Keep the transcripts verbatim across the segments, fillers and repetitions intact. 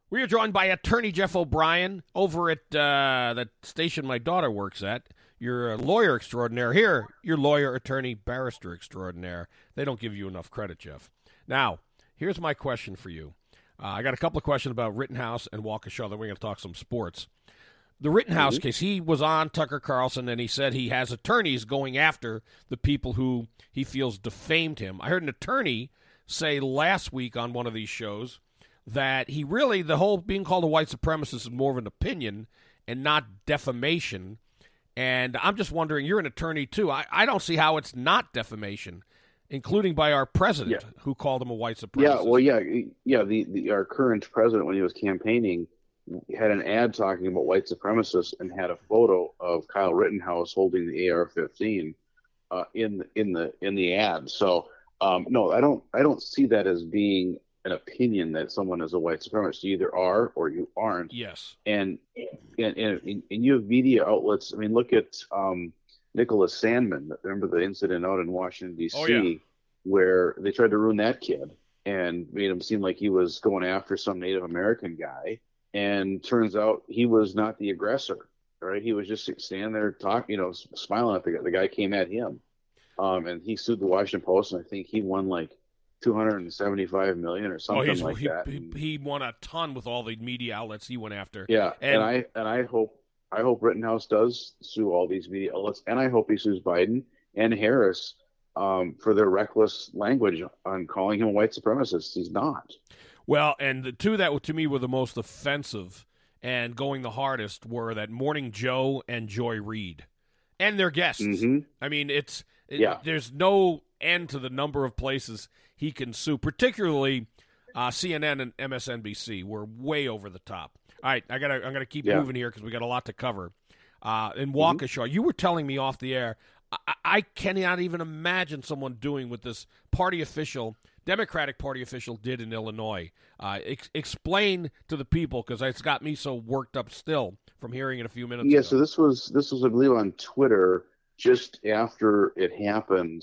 We are joined by attorney Jeff O'Brien over at uh, the station my daughter works at. You're a lawyer extraordinaire. Here, you're lawyer, attorney, barrister extraordinaire. They don't give you enough credit, Jeff. Now, here's my question for you. Uh, I got a couple of questions about Rittenhouse and Waukesha. Then we're going to talk some sports. The Rittenhouse mm-hmm. case, he was on Tucker Carlson, and he said he has attorneys going after the people who he feels defamed him. I heard an attorney say last week on one of these shows that he really, the whole being called a white supremacist is more of an opinion and not defamation. And I'm just wondering, you're an attorney too. I, I don't see how it's not defamation, including by our president, yeah. who called him a white supremacist. Yeah, well, yeah, yeah. The, the our current president, when he was campaigning, had an ad talking about white supremacists and had a photo of Kyle Rittenhouse holding the A R fifteen uh, in in the in the ad. So um, no, I don't I don't see that as being an opinion that someone is a white supremacist. You either are or you aren't. Yes. And and and, and you have media outlets. I mean, look at um, Nicholas Sandmann. Remember the incident out in Washington D C oh, yeah. where they tried to ruin that kid and made him seem like he was going after some Native American guy. And turns out he was not the aggressor, right? He was just standing there talking, you know, smiling at the guy. The guy came at him, um, and he sued the Washington Post, and I think he won like two hundred seventy-five million dollars or something oh, like he, that. He, he won a ton with all the media outlets he went after. Yeah, and, and I and I hope I hope Rittenhouse does sue all these media outlets, and I hope he sues Biden and Harris um, for their reckless language on calling him a white supremacist. He's not. Well, and the two that to me were the most offensive and going the hardest were that Morning Joe and Joy Reid and their guests. Mm-hmm. I mean, it's it, yeah. there's no end to the number of places he can sue, particularly uh, C N N and M S N B C were way over the top. All right, I gotta I'm gonna keep yeah. moving here because we got a lot to cover. Uh, in Waukesha, mm-hmm. you were telling me off the air, I, I cannot even imagine someone doing what this party official. Democratic Party official did in Illinois. Uh, ex- explain to the people, because it's got me so worked up still from hearing it a few minutes yeah, ago. Yeah, so this was, this was, I believe, on Twitter just after it happened.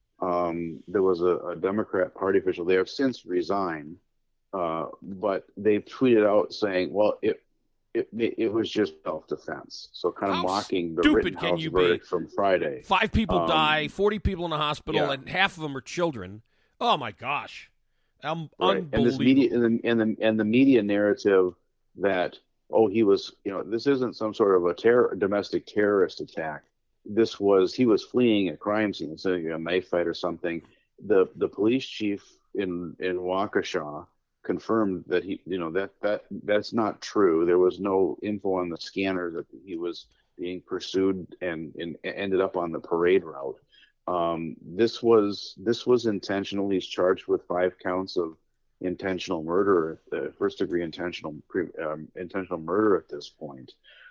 Um, there was a, a Democrat Party official. They have since resigned, uh, but they tweeted out saying, well, it it, it was just self-defense. So kind of How mocking the Rittenhouse verdict be? from Friday. Five people um, die, forty people in the hospital, yeah. and half of them are children. Oh my gosh, um, right. unbelievable! And this media and the, and the and the media narrative that oh he was you know this isn't some sort of a terror domestic terrorist attack. This was he was fleeing a crime scene, it's like a knife fight or something. The the police chief in in Waukesha confirmed that he you know that that that's not true. There was no info on the scanner that he was being pursued and, and ended up on the parade route. Um, this was this was intentional. He's charged with five counts of intentional murder, uh, first degree intentional um, intentional murder at this point.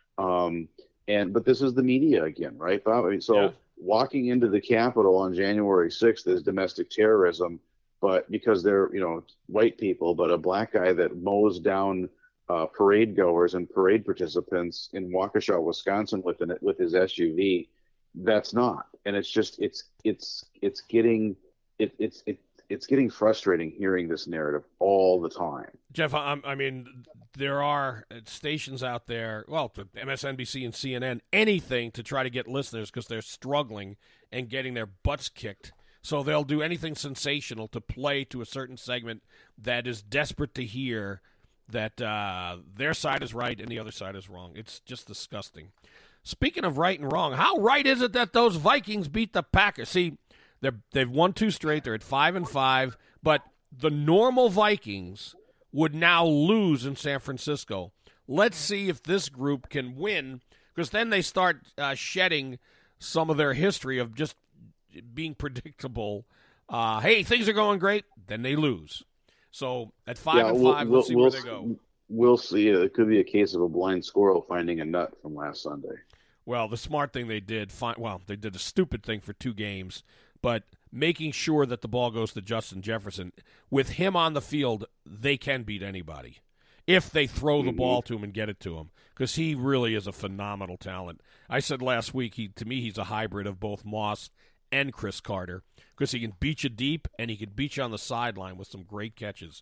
Um, and but this is the media again, right, Bob? I mean, so yeah. walking into the Capitol on January sixth is domestic terrorism, but because they're you know white people, but a black guy that mows down uh, parade goers and parade participants in Waukesha, Wisconsin, with an, with his S U V. That's not, and it's just it's it's it's getting it, it's it, it's getting frustrating hearing this narrative all the time. Jeff, I, I mean, there are stations out there, well, M S N B C and C N N, anything to try to get listeners because they're struggling and getting their butts kicked. So they'll do anything sensational to play to a certain segment that is desperate to hear that uh, their side is right and the other side is wrong. It's just disgusting. Speaking of right and wrong, how right is it that those Vikings beat the Packers? See, they're, they've won two straight. They're at five and five. But the normal Vikings would now lose in San Francisco. Let's see if this group can win, because then they start uh, shedding some of their history of just being predictable. Uh, hey, things are going great. Then they lose. So at five yeah, and we'll, five, we'll, let's see we'll, where they go. We'll see. It could be a case of a blind squirrel finding a nut from last Sunday. Well, the smart thing they did, find, well, they did a stupid thing for two games, but making sure that the ball goes to Justin Jefferson. With him on the field, they can beat anybody if they throw the mm-hmm. ball to him and get it to him, because he really is a phenomenal talent. I said last week, he to me, he's a hybrid of both Moss and Chris Carter, because he can beat you deep and he can beat you on the sideline with some great catches.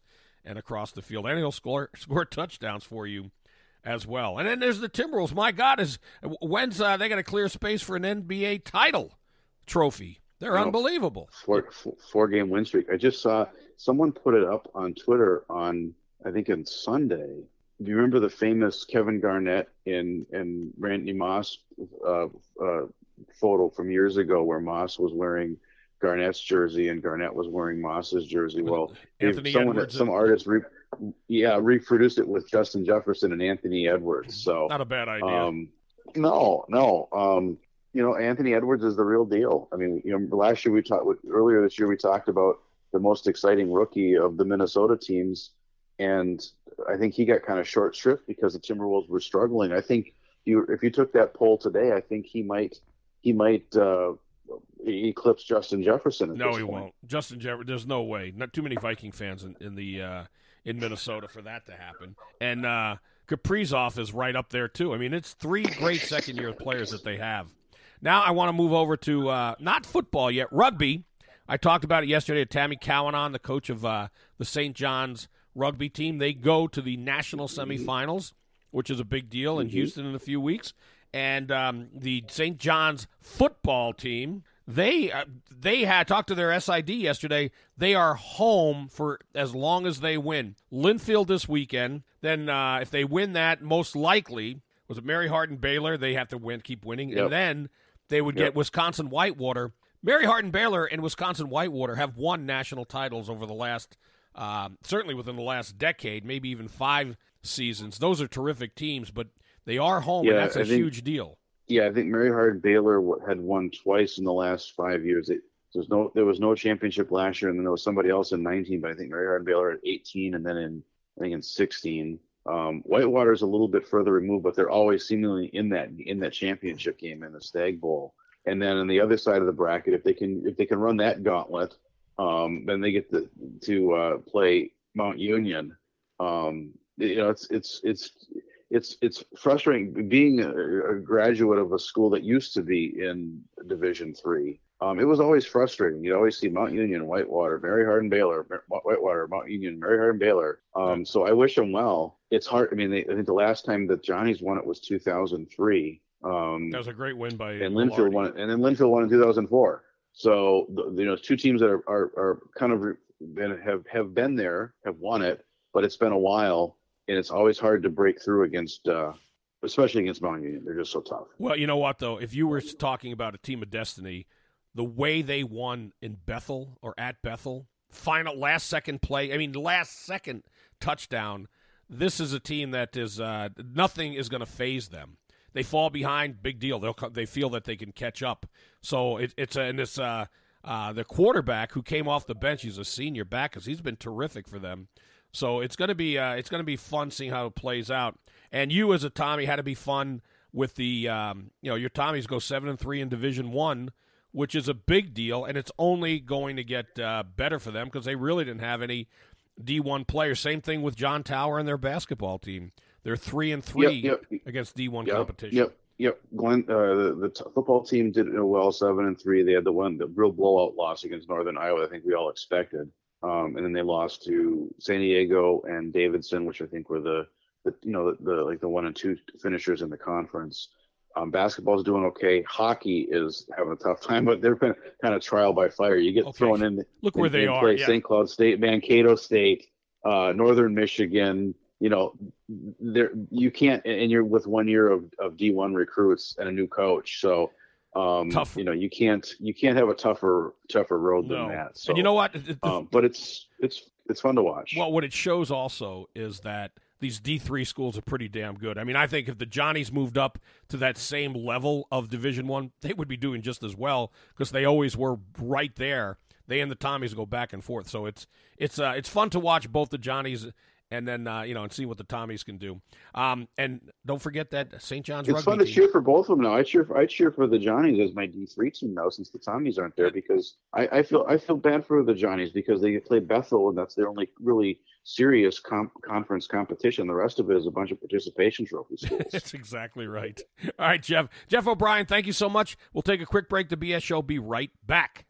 and across the field, and he'll score score touchdowns for you as well. And then there's the Timberwolves. My God, is when's uh, they got to clear space for an N B A title trophy? They're no, unbelievable. Four, four game win streak. I just saw someone put it up on Twitter on, I think, on Sunday. Do you remember the famous Kevin Garnett and, and Randy Moss uh, uh, photo from years ago where Moss was wearing Garnett's jersey and Garnett was wearing Moss's jersey? Well, Anthony someone, Edwards some and... artist, re, yeah, reproduced it with Justin Jefferson and Anthony Edwards. So not a bad idea. Um, no, no. Um, you know, Anthony Edwards is the real deal. I mean, you know, last year we talked, earlier this year we talked about the most exciting rookie of the Minnesota teams, and I think he got kind of short shrift because the Timberwolves were struggling. I think you, if you took that poll today, I think he might, he might uh, eclipse Justin Jefferson. At no, this he point. won't. Justin Jefferson. There's no way. Not too many Viking fans in, in the uh, in Minnesota for that to happen. And uh, Kaprizov is right up there too. I mean, it's three great second year players that they have. Now I want to move over to uh, not football yet, rugby. I talked about it yesterday. Tammy Cowan, the coach of uh, the Saint John's rugby team. They go to the national semifinals, which is a big deal in mm-hmm. Houston in a few weeks. And um, the Saint John's football team, they uh, they had talked to their S I D yesterday. They are home for as long as they win. Linfield this weekend. Then uh, if they win that, most likely, was it Mary Hardin Baylor? They have to win, keep winning. Yep. And then they would yep. get Wisconsin Whitewater. Mary Hardin Baylor and Wisconsin Whitewater have won national titles over the last, uh, certainly within the last decade, maybe even five seasons. Those are terrific teams, but they are home, yeah, and that's a think, huge deal. Yeah, I think Mary Hardin Baylor had won twice in the last five years. It, there's no, there was no championship last year, and then there was somebody else in nineteen, but I think Mary Hardin Baylor at eighteen, and then in I think in sixteen. Um, Whitewater is a little bit further removed, but they're always seemingly in that in that championship game in the Stag Bowl. And then on the other side of the bracket, if they can if they can run that gauntlet, um, then they get to to uh, play Mount Union. Um, you know, it's it's it's it's it's frustrating being a, a graduate of a school that used to be in Division Three. Um, it was always frustrating. You'd always see Mount Union, Whitewater, Mary Hardin Baylor, Whitewater, Mount Union, Mary Hardin Baylor. Um, so I wish them well. It's hard. I mean, they, I think the last time that Johnny's won it was two thousand three. Um, that was a great win by and Linfield won, and then Linfield won in two thousand four. So the, you know, two teams that are are, are kind of been, have have been there, have won it, but it's been a while, and it's always hard to break through against, uh, especially against Mount Union. They're just so tough. Well, you know what though, if you were talking about a team of destiny, the way they won in Bethel or at Bethel, final last second play, I mean last second touchdown. This is a team that is uh, nothing is going to faze them. They fall behind, big deal. They'll they feel that they can catch up. So it, it's a, and this uh, uh, the quarterback who came off the bench. He's a senior back because he's been terrific for them. So it's going to be uh, it's going to be fun seeing how it plays out. And you as a Tommy had to be fun with the um, you know your Tommies go seven and three in Division One, which is a big deal, and it's only going to get uh, better for them because they really didn't have any D one players. Same thing with John Tower and their basketball team. They're three and three yep, yep. against D one yep, competition. Yep, yep. Glenn, uh, the, the t- football team did well, seven and three. They had the one, the real blowout loss against Northern Iowa. I think we all expected, um, and then they lost to San Diego and Davidson, which I think were the, the you know, the, the like the one and two finishers in the conference. Um, basketball's doing okay. Hockey is having a tough time, but they're kind of, kind of trial by fire. You get okay. thrown in. Look where in, they in are. Yeah. Saint Cloud State, Mankato State, uh, Northern Michigan. You know, there you can't, and you're with one year of, of D one recruits and a new coach. So, um, Tough. you know, you can't you can't have a tougher tougher road no. than that. So, and you know what? The, um, but it's it's it's fun to watch. Well, what it shows also is that these D three schools are pretty damn good. I mean, I think if the Johnnies moved up to that same level of Division One, they would be doing just as well because they always were right there. They and the Tommies go back and forth. So it's it's uh, it's fun to watch both the Johnnies and then, uh, you know, and see what the Tommies can do. Um, and don't forget that Saint John's it's rugby fun to team. cheer for both of them now. I cheer for, I cheer for the Johnnies as my D three team now since the Tommies aren't there because I, I feel I feel bad for the Johnnies because they play Bethel and that's their only really serious comp- conference competition. The rest of it is a bunch of participation trophy schools. That's exactly right. All right, Jeff. Jeff O'Brien, thank you so much. We'll take a quick break. The B S Show. Be right back.